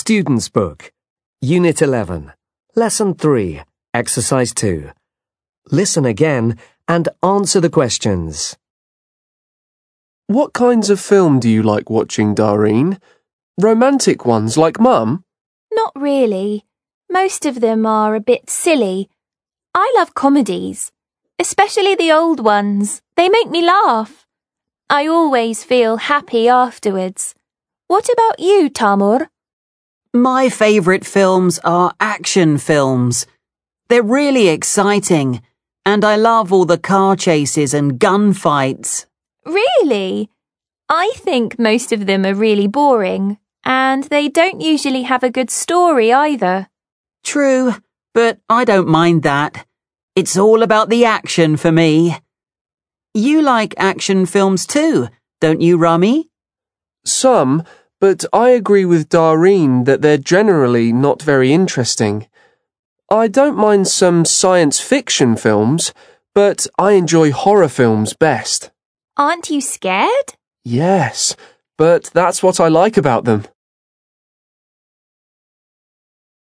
Student's Book, Unit 11, Lesson 3, Exercise 2. Listen again and answer the questions. What kinds of film do you like watching, Dareen? Romantic ones like Mum? Not really. Most of them are a bit silly. I love comedies, especially the old ones. They make me laugh. I always feel happy afterwards. What about you, Tamur? My favourite films are action films. They're really exciting, and I love all the car chases and gunfights. Really? I think most of them are really boring, and they don't usually have a good story either. True, but I don't mind that. It's all about the action for me. You like action films too, don't you, Rami? Some, but I agree with Dareen that they're generally not very interesting. I don't mind some science fiction films, but I enjoy horror films best. Aren't you scared? Yes, but that's what I like about them.